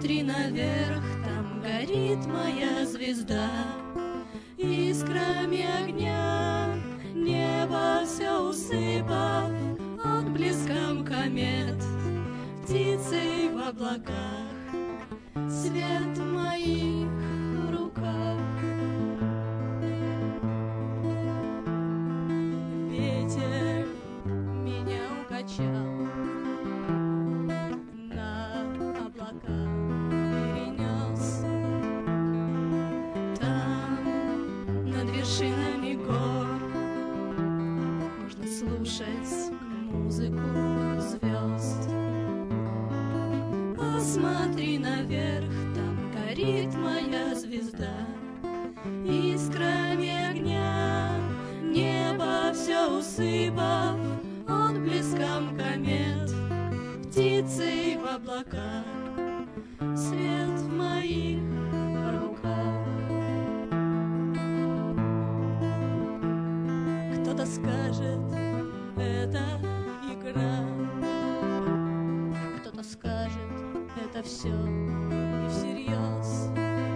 Посмотри наверх, там горит моя звезда. Искрами огня небо все усыпав, отблеском комет, птицей в облаках, свет в моих руках. Ветер меня укачал, на облака перенес. Там, над вершинами гор, можно слушать музыку звезд. Посмотри наверх, там горит моя звезда. Искрами огня небо все усыпав, отблеском комет, птицей в облаках, свет в моих руках. Кто-то скажет, это игра, кто-то скажет, это все не всерьез.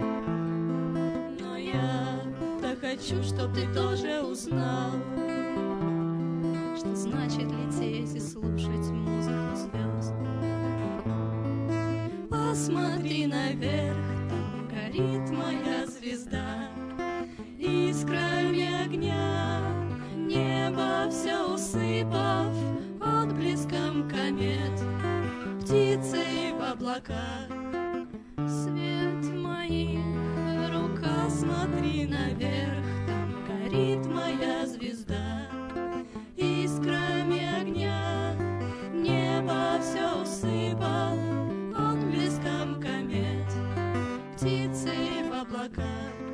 Но я так хочу, чтоб ты тоже узнал, что значит лететь и слушать музыку звезд. Посмотри наверх, там горит моя звезда. Искрами огня небо все усыпав, отблеском комет, птицей в облаках, свет в моих руках. Смотри наверх, там горит моя звезда. Искрами огня небо все усыпав, отблеском комет, птицей в облаках,